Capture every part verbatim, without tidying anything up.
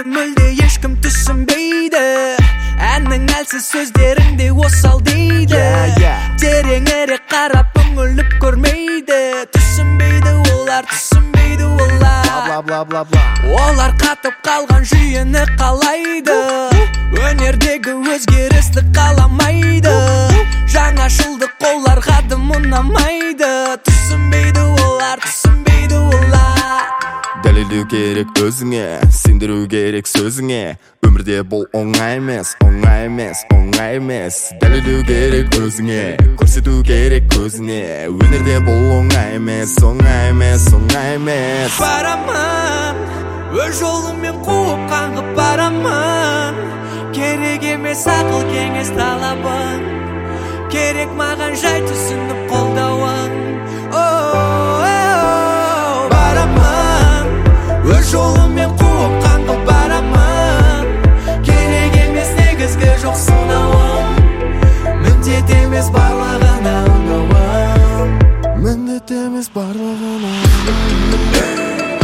мүлде ешкім түсінбейді. Әннің әлсіз сөздеріңде осал дейді. Тереңірек қарап үңіліп көрмейді. Түсінбейді олар, түсінбейді олар. Олар қатып қалған жүйені қалайды. Өнердегі өзгерісті қаламайды. Жаңашылдық оларға дым ұнамайды. Түсінбейді олар, түсінбейді олар. Дәлелдеу керек өзіңе, сендіру керек сөзіңе. Өмірде бұл оңай емес, оңай емес, оңай емес. Дәлелдеу керек өзіңе, көрсету керек көзіне. Өнерде бұл оңай емес, оңай емес, оңай емес. Барамын, өз жолыммен қуып қаңғып барамын. Керек емес ақыл кеңес талабын. Керек маған жай түсініп қолдауын. Барамын, өз жолыммен қуып қаңғып барамын. Керек емес негізгі жоқ сынауым. Міндет емес барлығына ұнауым. Міндет емес барлығына ұнауым.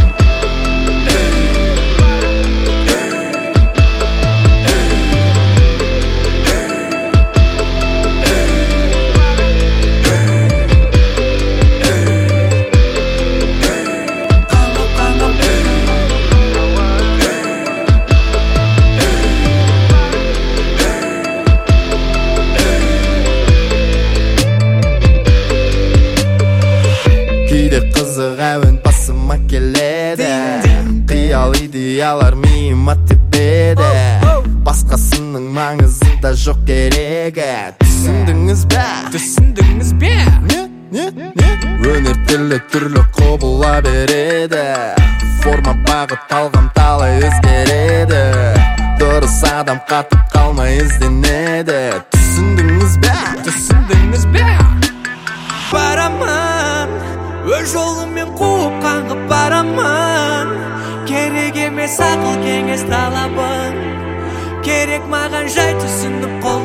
Кейде қызық әуен басыма келеді. Қиял идеялар миыма тепеді. Басқасының маңызында жоқ керегі. Түсіндіңіз бе? Түсіндіңіз бе? Не? Не? Не? Өнер тілі түрлі құбыла береді. Форма бағыт талғам талай өзгереді. Дұрыс адам қатып қалмай ізденеді. Түсіндіңіз бе? Түсіндіңіз бе? Барамын, өз жолыммен қуып қаңғып барамын. Керек емес ақыл кеңес талабын. Керек маған жай түсініп қол